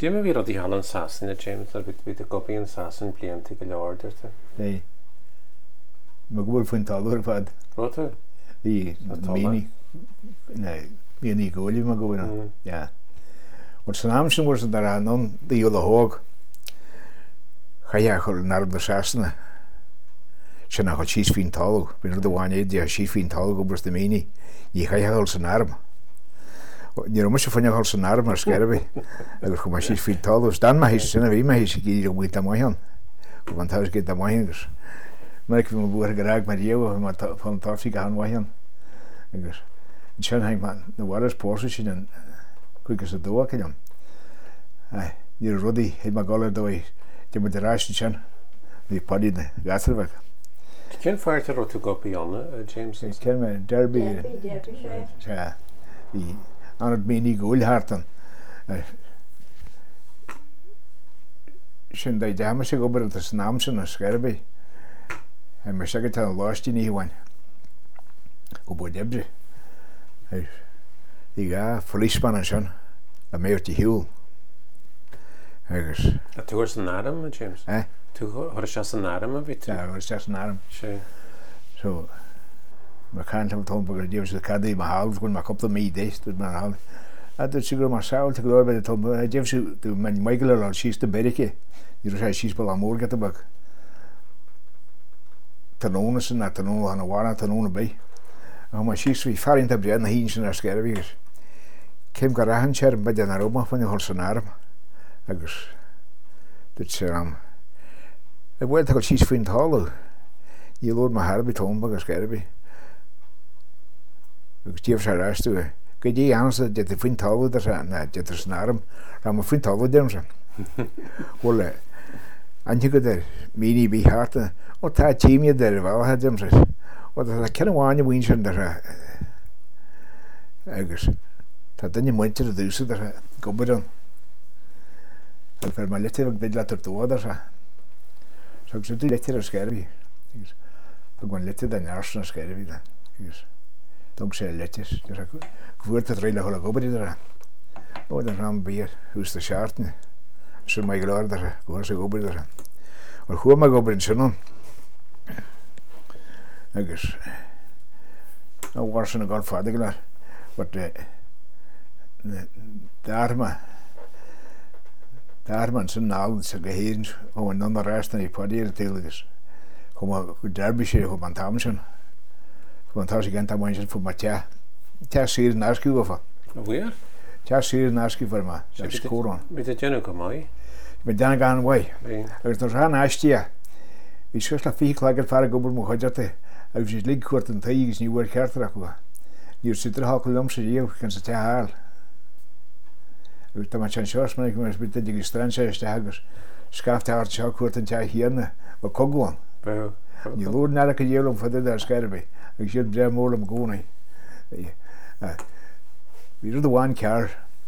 Dim a bhí rudí hallan sasan a James ar bit a gopaí an sasan blianta go leordirta. Hey. Mag bhfuil faoin talúir fad. Rota? Bhí míní ggóilí mag bhfuil. Ja. Wat san amsin bhfuil dar anon dí ula hóg. Chaia chuil narb na sasana. Sin nach chuil síos fín talú. Bhín rud bháin éidir a síos fín talú go burs na míní. Í chaia chuil san arm. Ní mu se fanne chuil san arm ar sceirbe. Agus chu síos fín talú. Dan ma hís sinna bhí ma hís í go bhuiit am maihan. Go ban táis gé am maihangus. Mar bhí bhuair go raag mar dhéomh mar fan táfií go an maihan. Agus sin hain man na bhharas pósa sin an chuigus a dóa cinnam. Ní rudaí hé mar gála dói de mar de ráistin sin bhí padí na gasarbeh. Cén fearrta rud tú gopaí anna, James? Cén me derby hí anad míní gúilhartan. Sin da deama sé gobar a snam sin a scerbe. Mar se tá an láistí níhain go bú debre. Í ga folíspan an sin a méirtí hiúil. Agus. A tú san áram, James? Tú chuir se san áram a bhí? Ja, chuir se san áram. Sí. So, mar cáintam tómpa gur díomh sa cadaí mar háil gon mar copla mí déist mar háil. A dúirt sigur mar sáil te glóir beidir tómpa a díomh si tú man Michael ar síos de berice. Ní sé síos bol am mór gata bag. Tanóna sin a tanóna an bhhana tanóna bé. A mar síos bhí farinta bread na hín sin ar scervígus. Cém go rahan sér an beidir an aróma fanna hol san áram. Agus dúirt sé am. A bhfuil tá go síos faoin talú. Ní lór mar harbí tómpa ar scerví. Agus díomh sé ráistú. Go dí ansa de faoin talú de san áram ra mar faoin talú dem san. Bhfuil Ante go der míní bí háta ó tá tíimiad der bhilthe dimsas ó tá cena bháine bhain sin dar agus tá duine muintear a dúsa dar gobadan a fer mar letir ag bid letar dóda sa so sé tú letir ar scerví a gwan letir da nearsan ar scerví agus dog sé letir ghuirt a réile hola gobadí dar ó den ram bír hús de seartne sin mai glár dar go sé gobadí dar or chua ma gobadí sin agus nó war sin a gáil fáda glár wat Darman sin nálan sa gohéirn ó an non restan í padíir télagus chum go derbi sé chu an tam sin chu an tá sé gan tam sin fu mar te sír náciú gofa. Bhuiir? Te sír náciú far ma scórán. Bit a dénne go mai? Bit déna gan bhai. Agus tar rán aistia. Bhí suas le fií legar far gobar mo chuidirte agus sé lig chuirt an taígus ní bhfuir ceartar acu. Níor sitar há go lom sa díomh gan sa te háil. Agus tá an seos man go bit ag stranse iste agus scafta art seo cuat an te hiarna ba cogháin. Ní lúr nera go dhélam fada ar scerbe agus siad bre mórlam gúna. Bhí rud bháin cear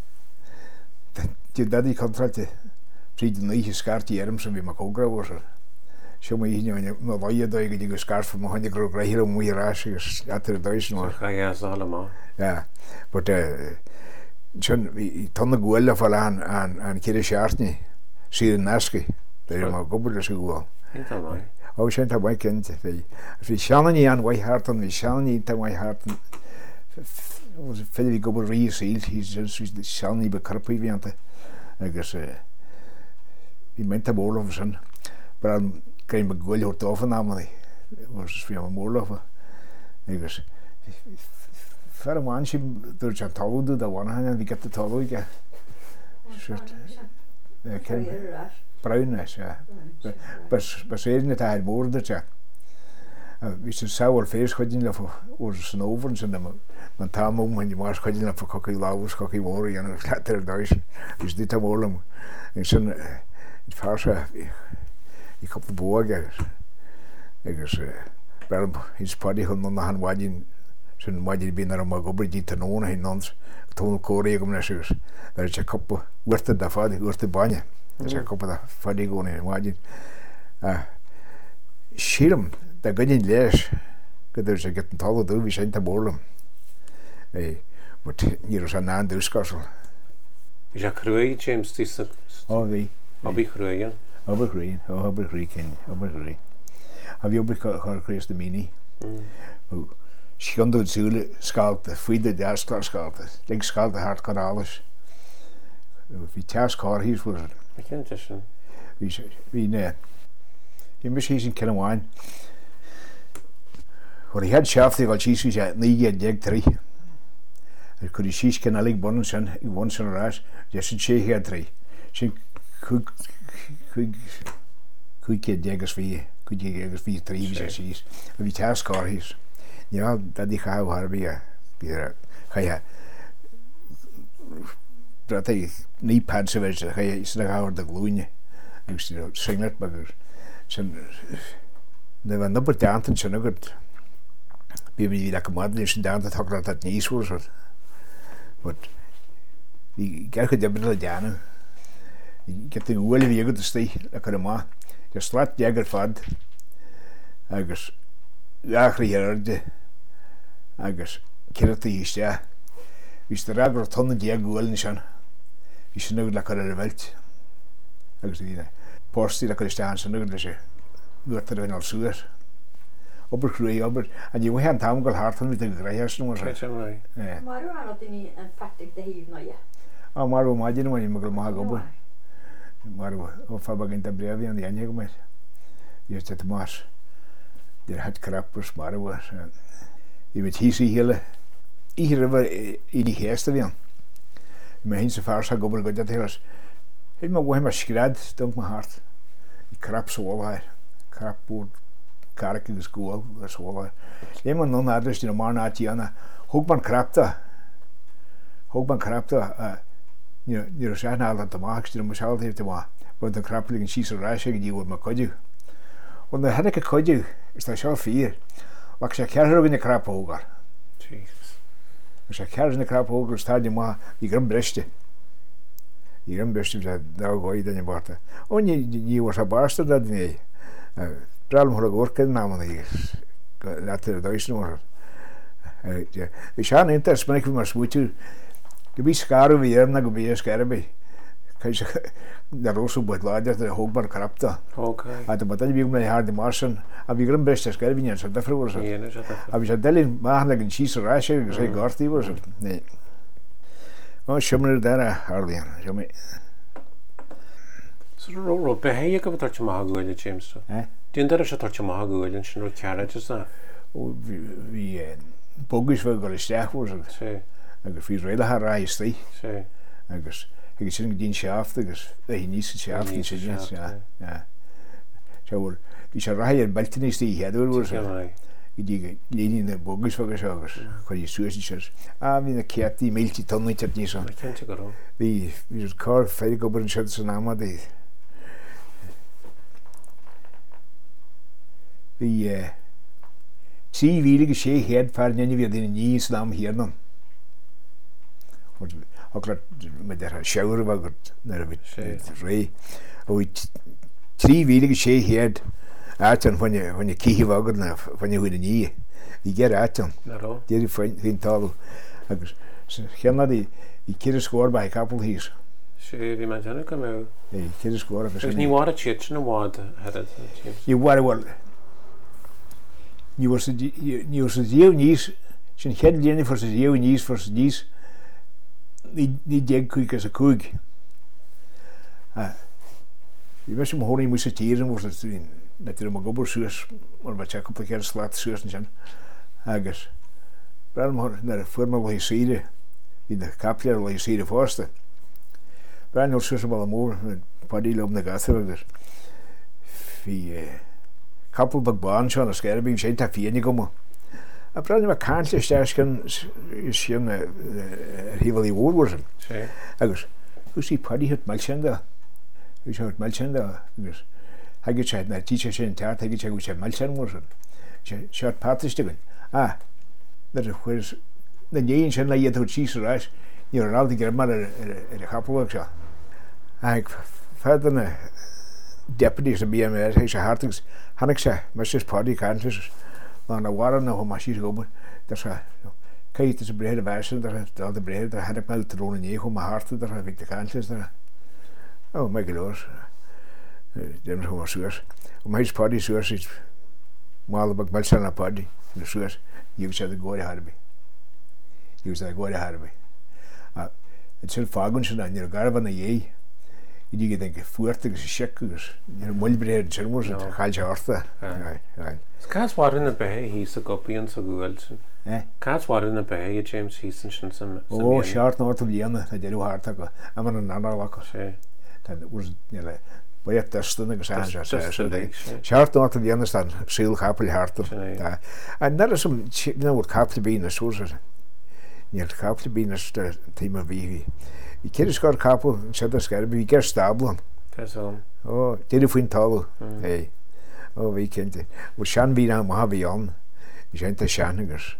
tí dadí contralte príd an líe scartí erm sem bhí mar cógra bhór. Seo má híine má bhaide go dtí go scarfa má haine go réhir am muírás agus atar a dóis nó. Chaas ala má. Ja, but sin tanna ghfuil fall an céir seaartní sír an nasci der má gobar se gháil. Ó sin tá bhaid cinnte hí seanaí an bhaithhartan hí seanaí tá bhaithhartan féidir gobar rí síl hí seanaí be carpaí bhíanta agus hí menta mórlafa sin bar an gaim be ghfuil úr dófan amnaí bhí am mórlafa agus fer am si dúirt an talú a bhhaine bhí get a talúige braun bas éine tá bórda te hí sin saoil fééis chuidín le úr san óhan sin man támm hain mar chuidín le cocaí láhas cocaí mórí an letar dáis gus dí mórlam sin farsa í cop bóga agus hís padí chun na an bhaidín sin maidir bí ar má gobar dí tanóna hí nons tón cóí gom leis ar te coppa uirta a fád uirta baine sé coppa a fadí gcóna maidir síram de godín leis go dúir sé get an talú dú bhí sé ta bórlam ní san ná dúscasal Is a cruí James tí bhí Abí cruíon? Obergreen, Obergreen ken, Obergreen. Have you ever Chris the Mini? Schande zule skalte, fuide der skalte. Denk skalte hard kan alles. Vi tas car hier voor. Ik ken het schon. Wie nee. Je mis hier in Kennewan. Waar hij had schafte al cheese ja nie jeg 3. Er kunne cheese kan alle bonnen zijn, ik won zijn raas. Just een cheese hier 3. Zijn Quick jeggers wie 3 cheese. Vi tas car hier. Ja, dat die gauw haar weer. Ga je dat hij niet padsen was, ga je is er gauw de gloeien. Ik zie dat singlet bagger. Zijn de van op de aanten zijn ook het. Die dat gemaakt is dan dat had dat niet zo soort. Wat die kijk het hebben de jaren. Ik heb de olie weer goed te steken. Dat kan maar. Je slaat jagger van. Agus ja creëerde. Agus kerte is ja. Is er raar tonnen die goalen zijn. Is er nog lekker de welt. Agus die post die kan staan zijn nog dus. Wordt er wel zuur. Oberkruie ober en je moet hem wel hard van met de grijers nog maar. Ja. Maar hoe aan dat niet een fattig te heeft nou ja. Maar hoe maak je nou je mag ober. Maar hoe vaak in de brevi aan die anje gemaakt. Je zet het maar. Der had krappers maar was. Je weet hier zie hele hier we in die geeste weer. Mijn hinse vaars had ober goed dat heel. Het mag wel maar schraad dank mijn hart. Die krap zo al hij. Krap wordt kark in de school, dat is wel. Je moet nog naar dus die normaal naar Tiana. Hoekman krapte. Je zeggen al dat de maakste de mezelf heeft te maken. Want de krappeling is zo raar zeggen die wordt maar kodje. Want dan had ik een kodje, is dat zo 4. Maar ik zeg hier in de krap hoger. Jezus. Ik zeg hier in de krap hoger staat die maar die grambeste. Die grambeste dat daar gooi je dan je barte. En je was een baarste dat nee. Problem har gått kan namn det. Later då is nog. Vi ska inte spela med smutter. Det blir skaro vi är när vi är skarbe. Kanske där rosu bodlader det hogbar krapta. Okej. Att det vi med har de marsen. Av vi grön bästa skarben så därför var så. Ja, det är det. Av vi dalin mahna gen cheese rashe så garti var så. Nej. Och schummer där harlian. Jag med. Så ro behöver jag att ta mig gå James. Den där så tar jag gå den snur carrot så. Och vi bogus för går stäck var så. Sí. Agus fi réile har reis tí. Sí. Agus ik sin dín seaft agus é ní seaft ní sé ja. Sjálv í sé rair baltinis tí headur var så. I dí línin bogus for agus hvað í suðis sér. Vi na kætti milti tonni tætni så. Kent go. Vi kar færi go burn skøtt så náma dei. Vi sí vilige sé head far nenni við den ní islam hérna. Akkurat med det her sjøer var godt når vi rei og 3 vilige skje her atten when you kigge var godt when you huden nie vi ger atten det er fint tal agus kjenner de kire skår by couple hier Sí, vi man janna kom. Kire skår for Ni var det church no wad had it. You were well you was you nies sin head lene for you nies for nies niet denk quick as a koek. Je was horen moest het hier was het in dat er maar gober suus maar wat check op de keer slaat suus en agus. Maar naar formal hyseide in de kapler hyseide voorste. Maar nog suus wel moer paddy op de gaster. Vi couple bag baan zo als skerbing zijn ta vier niet komen. A problem met kantle sterken is jonge rivali woorden. Sí. Agus, hoe zie paddy het malchenda? Hoe zou het malchenda? Agus, hij gaat naar teacher zijn taart, hij gaat hoe malchen worden. Short patristigen. Dat is de neen zijn la je tot cheese rush. Je er al die keer maar de kapel zo. Ik verder deputies en BMR, hij zei hartings. Han ik zei, maar ze paddy kantles. Maar nou waren nog maar cheese gober. Dat is Kijk, het is een brede wijze, dat de brede, daar had ik wel te doen in je, mijn hart, daar heb ik de kantjes daar. Oh, mijn geloos. Dat is gewoon zuurs. Om mijn paddy zuurs is, maar heb ik wel zo'n paddy, de zuurs, je zou de goede hebben. Je zou de goede hebben. Het zijn vagen zijn dan, je gaat van de je. Die denken, voertig is checkers. Je moet brede zermos, het gaat je hart. Kaas waren het bij hier kopieën zo goed. Kaas waren het bij James Heaton zijn. Oh, short noord op die ene, dat je hoe hard dat. En maar een ander lakker. Dat was niet. Maar je testen en gezegd zo. Short noord op die ene staan, ziel kapel harter. En dat is een nou wordt kapel binnen zo zo. Je kapel binnen is het thema wie. Ik ken dus gar kapel, zet dat scherp, wie kerst stabelen. Dat is zo. Oh, telefoontaal. Hey. Oh, wie kent het? We zijn bijna maar bij aan. We zijn te schanigers.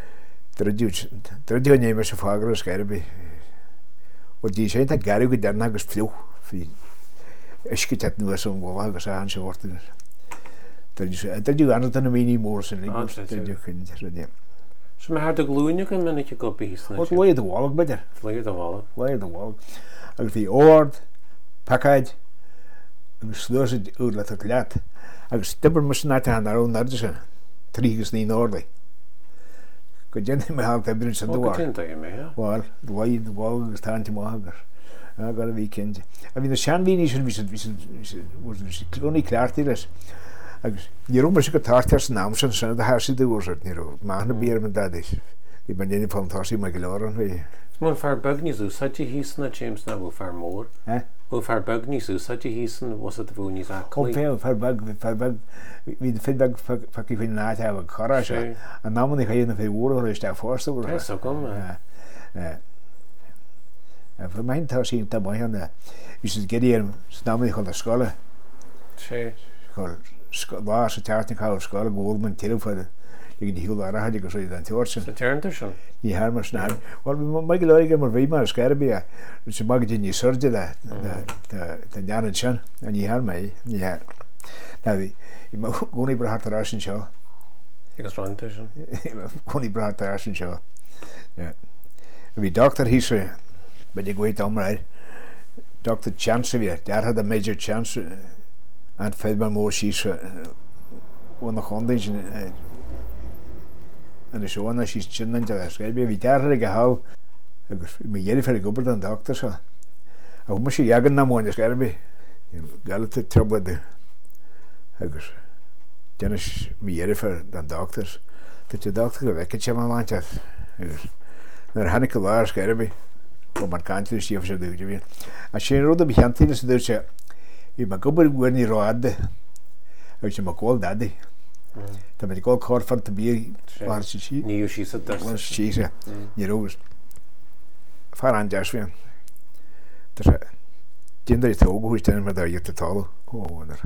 Dat doet niet meer zo vaak als scherp. Want die zijn dat gar ook daarna gesvloog. Als je het nu zo gewoon gaan zeggen zo wordt het. Dat doet anders dan een mini-moor zijn. Dat doe je. Zo maar de gloeien kan men niet kopiëren. Wat wil je de walk beter? Wil je de walk? Wil je de walk? Als die oord, pakheid, en sluis het uit dat het laat. Als stipper moest naar te gaan naar onder zijn, triggers niet nodig. Kun je niet meer halen hebben in zijn door. Wat kent je mee? Wel, de walk is staan te maken. Ja, gaat een weekendje. En wie de Shanwien is, was niet klaar te is. Hierom is ik het hart als naam zijn, de huis zit door het niet. Maar een beer met dat is. Ik ben niet fantastisch, maar geloren. Maar vaar bug niet zo, zat je hiessen dat James nou wil vaar more? Hoe vaar bug niet zo, zat je hiessen, was het gewoon niet eigenlijk? Op veel, vaar bug, wie de feedback van ik vind na het hebben, garage. En dan moet ik je nog veel woorden, dus daar voorstel. Ja, zo kan ja. En voor mij thuis zien dat mooi aan. Dus het gaat hier, snel moet ik aan de school. Waar ze techniek houden, school, gewoon met telefoon. Ik die heel daar had ik zo dan te horen. Het turn Die hermen snel. Wel, maar geloof ik maar wie maar scherp ja. Dus ze maken die surgery de jaren zijn en die hermen ja. Nou, ik mag gewoon niet hard rassen zo. Ik was rond tussen. Gewoon niet hard rassen zo. Ja. Wie dokter hieß ben ik weet allemaal. Dr. Chance weer, daar had een major chance. En veel meer moties wat nog anders en de zoon als je zin in te schrijven wie daar had ik gehouden met jullie vind ik op dan dokter zo hoe moest je jagen naar mooi schrijven geld te trouwen de dan is met jullie voor dan dokters dat je dokter wekken je maar want daar had ik klaar schrijven op mijn kantje dus je zo doet je als je rode begint is dus je mag ook weer niet raden. Als je maar kool dat is. Dan ben ik ook hard van te bier. Waar is je? Nieuw is het daar. Waar is je? Je roos. Vaar aan jas weer. Dus die dat je ook hoe staan met daar je te talen. Oh, daar.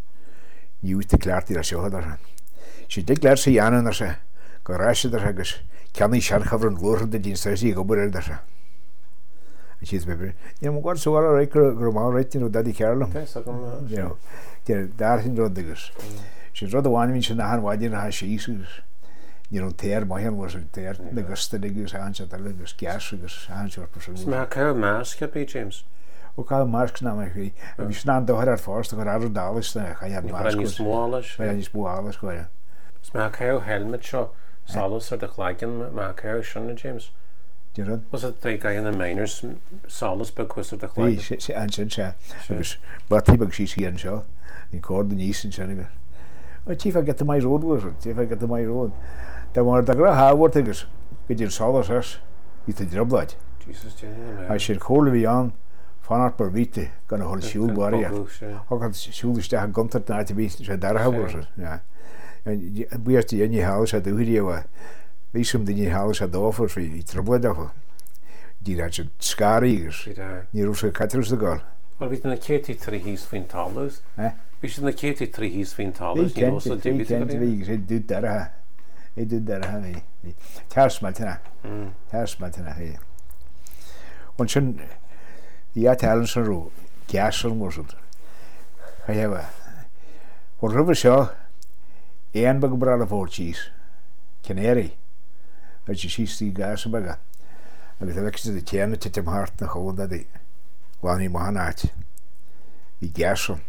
Nieuw te klaar die dat zo daar. Als je dit klaar zie je aan en ze garage daar dus kan niet scharf van gloren de dienst is je ober daar. Als je het bij ja maar wat zo waar ik normaal rijden dat die kerel. Ja. Daar zijn dat dus. Als je zo de waan mensen naar waar je naar Jezus. Je don't tear maar hij was het tear de gasten die dus aan zat dat dus gas dus aan soort persoon. Maar kan mask heb je James. Ook al mask nou maar wie staan daar hard vast daar daar daar is dan ga je mask. Ja, smallish. Ja, die smallish gewoon. Smaak heel helmet zo. Salus soort de gelijken maar heel schön James. Was het tegen een miners salus bekwist op de gelijken? Nee, ze aanzien ze. Dus wat heb ik gezien en zo. Ik hoorde niet eens en ik. Wat je vergeet mij rood was het. Je vergeet mij rood. Dan wordt dat graag haar wordt dus. Weet je salus is. Is het erop dat. Jesus als je kolen weer aan van per witte kan een schuld barrière. Ook als schuld is daar komt het naar te weten. Zo daar was het. Ja. En wie is die in je huis had de video. Wie som die je huis had over voor iets erop dat. Die had je schariers. Die roze katrus de gal. Maar weet je dat je het is van talus? Weet je dat je het is van talus? Ik kent wie je doet daar. Ik doe daar hè. Hersmatena. Hersmatena hè. Want zo'n ja talen zo'n ro. Gasel was het. Ga je wel. Wat we zo. Een begebrande voortjes. Canary. Als je ziet die gazen baga. En dat heb ik de tjerne tot hem hart nog gewoon dat ik wanneer maar uit. Die gazen.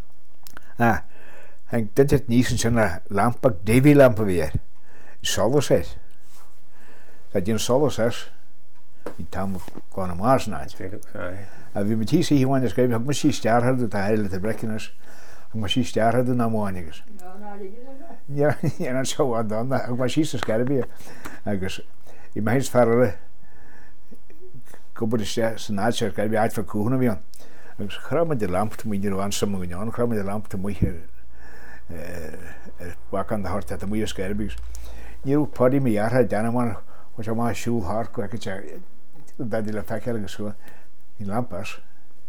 En dit het niet zo'n lamp, DV-lampen weer. Solar set. Dat je een solar set. Die tam gewoon een maas naast. En wie met hier zie je gewoon eens geven, ik moet je ster hadden dat hele te breken is. Ik moet je ster hadden naar morgens. Ja, ja, dat zou wat dan. Ik moet je ster weer. Dus ik mag eens verder. Kom de ster, naast kan je uit verkopen weer. Dus graag met de lamp te moet je aan sommige jaren, graag met de lamp te moet je wakker aan de hart, dat moet je scherpen. Hier ook party met jaren dan maar, wat je maar school hard, ik het je dat die lamp ergens zo in lampas.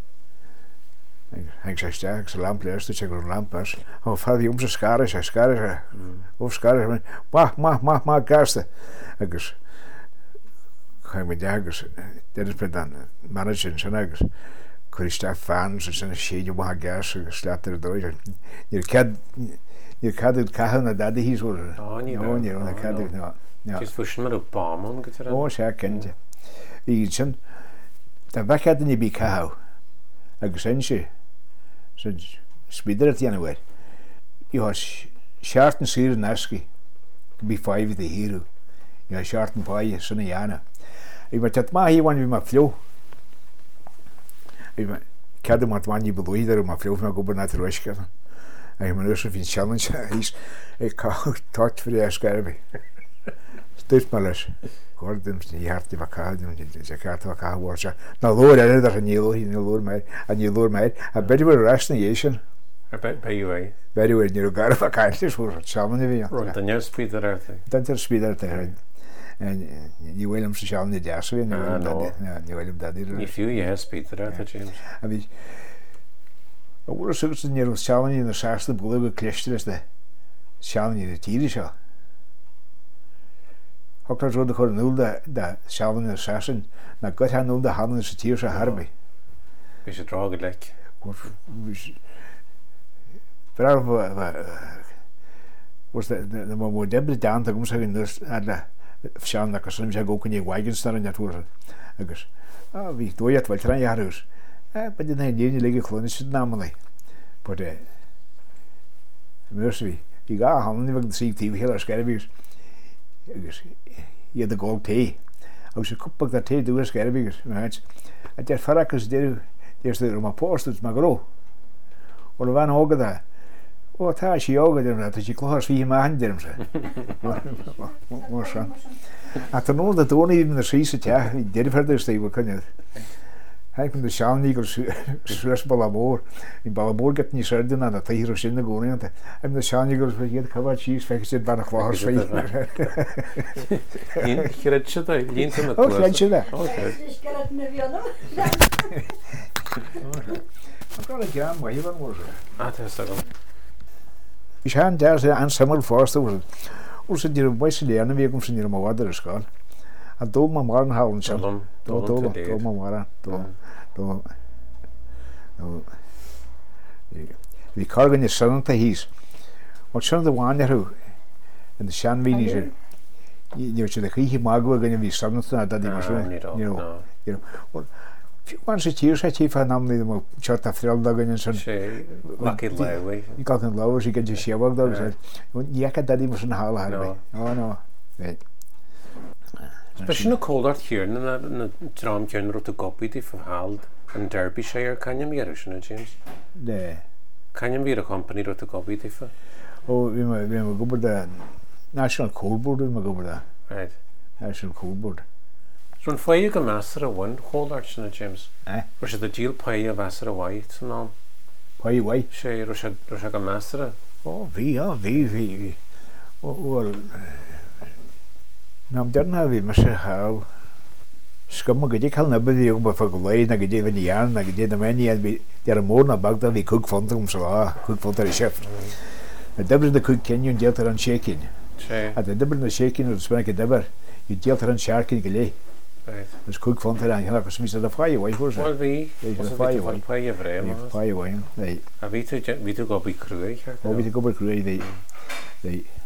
Ik zeg sterk, ze lamp luistert, zeg een lampas. Oh, vader die om zijn scharen, of scharen, maar gasten. Dus ga je met jagers, dat is met dan manager zo nergens. Christophe fans, ze zijn shade maar gas, slaat er door. Je kan het kahel naar dat hier zo. Oh, niet dat kan ik nou. Het is voor schmer op Palmen, get oh, zeker kent je. Die zijn, dat weg had niet bij kahel. Ik zei je, ze spieder het aan weer. Je was sharten zeer naski, bij 5 de hero. Je was sharten bij zo'n jana. Ik werd dat maar hier wanneer we maar vloog. Ik had hem wat wanneer bedoeld daar, maar vloog me over naar de rush geven. En ik ben dus een challenge, ik kan tot voor de schermen. Stuurt maar eens. Hoort hem je hart die elkaar doen, je gaat elkaar worden. Nou, loor, dat is een heel loor mij, en je loor mij. En bij de rest in Jezen. Bij je bij de je elkaar elkaar is voor het samen weer. Rond dan je speed eruit. Dat is speed eruit. En je wil hem sociaal niet juist weer, je wil hem dat niet. Niet veel, je hebt speed eruit, James. En weet je, wat is het dat je sociaal in de zesde boel geklechterd is, dat sociaal in de tieren zo. Ook dat zo de gewoon nul dat sociaal in de zesde, dat gaat hij nul de handen in de tieren zo harde. Is het droog gelijk? Vooral was de maar debbe daan dat kom zeggen dus alla sociaal dat kan soms ook in je wagen staan en dat worden. Dus wie doe je het wel trein jaar dus. Maar dit nee die liggen gewoon is het namelijk. Maar de mercy die ga handen niet zie die heel scherpjes. Dus je de gold thee. Als je kop dat thee doe scherpjes. Het is varakes de eerste maar post maar groot. Of we gaan ook daar. Oh, dat is je ook dat je klaar is wie je maar handelen ze. Maar zo. Als er nog dat ook niet in de zee zit, ja, dit verder is we kunnen. Hij komt de Schaanigers stress Balamoor. In Balamoor gaat niet zuiden aan dat hier is in de goning. En de Schaanigers vergeet kawartjes vecht bij de klaar is. In gretje dat, in met. Oh, gretje dat. Oké. Dus kan het nu weer nog. Ik kan het ja, maar hier was het. Dat is dat. Ich habe da so ein Sammel vorgestellt. Und so die meisten lernen wir kommen in der Wader Schule. Und da mal morgen hauen schon. Da mal morgen. Da. Vi kargen i sønnen til his. Og sønnen det var her. En det kjenner vi ikke. Jeg vet ikke, det er ikke magre ganger vi sønnen til at det var sånn. Man så tider så ikke for navnet de må kjøtte fredagen sånn. Lucky Lowy. Jeg kan ikke love så jeg kan ikke se hva det er. Jeg kan det de må sånn hale her. No. Special cold here na tram kjønn rot og copy til forhald en Derbyshire kan jeg mer sånn James. Det kan jeg mer company rot og copy til for. Og vi må gå på det National Cold Board vi må gå på det. Right. National Cold Board. Sånn får jeg en master of one hold archen James. Og så det deal pay of master of white så nå. Pay white. Share og så kan master. Vi. Og nam den har vi måske have skammer gik ikke halvt ned jo på forgående når det var de jern når det der men jeg der morgen bag der vi kuk fond om så kuk fond der chef. Det blev det kuk kenyon der der shaking. At det blev det shaking og spænke der var i der der shaking gele. Dus kuk fond der han har smidt der fra jo hvor så. Hvor vi. Det var fra jo vrem. Fra jo. Nej. Vi tog gå på krøg. Vi tog gå på krøg det.